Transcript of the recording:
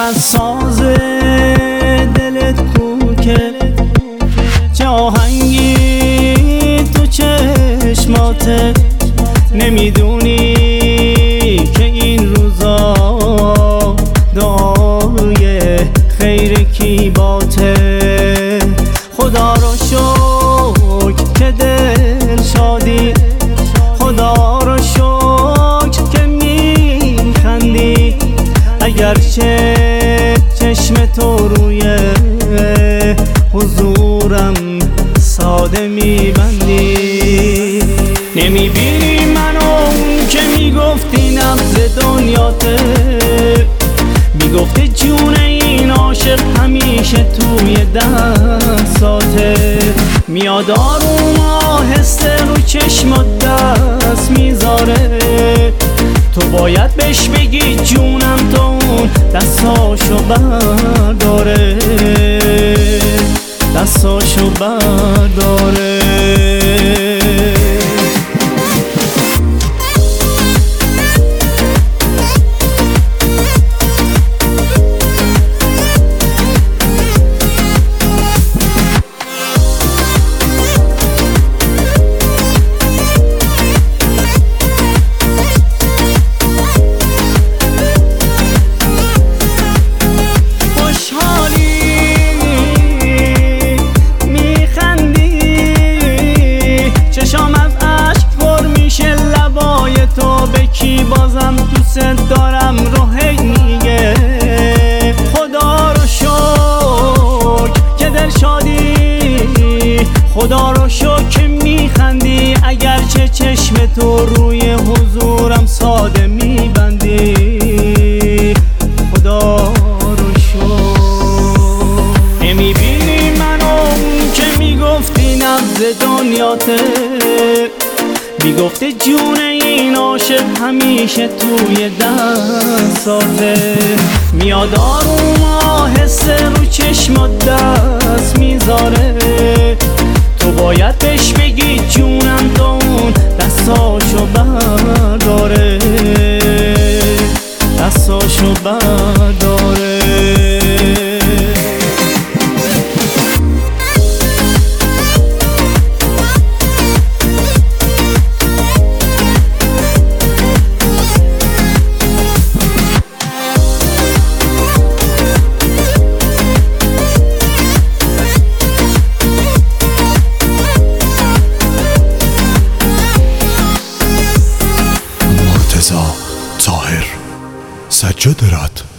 از ساز دلت کو که چه آهنگی تو چشماته، نمیدونی که این روزا دعای خیر کی باته. خدا رو شکر که دل شادی، خدا رو شکر که میخندی، اگرچه چشم تو روی حضورم ساده میبندی. نمیبینی منو اون که میگفتی نبض دنیاته، میگفتی جون این عاشق همیشه توی دستاته. میاد آروم آهسته رو چشمات دست میذاره، تو باید بهش بگی جونم تو اون دستاشو برداره، دستاشو برداره. بازم دوست دارم رو هی میگه. خدا رو شکر که دل شادی، خدا رو شکر که میخندی، اگرچه چشم تو روی حضورم ساده میبندی. خدا رو شکر. نمیبینی منو اون که میگفتی نبض دنیاته، میگفته جون این عاشق همیشه توی دستاته. میاد آروم آهسته رو چشمات دست میذاره، تو باید بهش بگی جونم تو اون دستاشو برداره، دستاشو برداره. طاهر سجاد راد.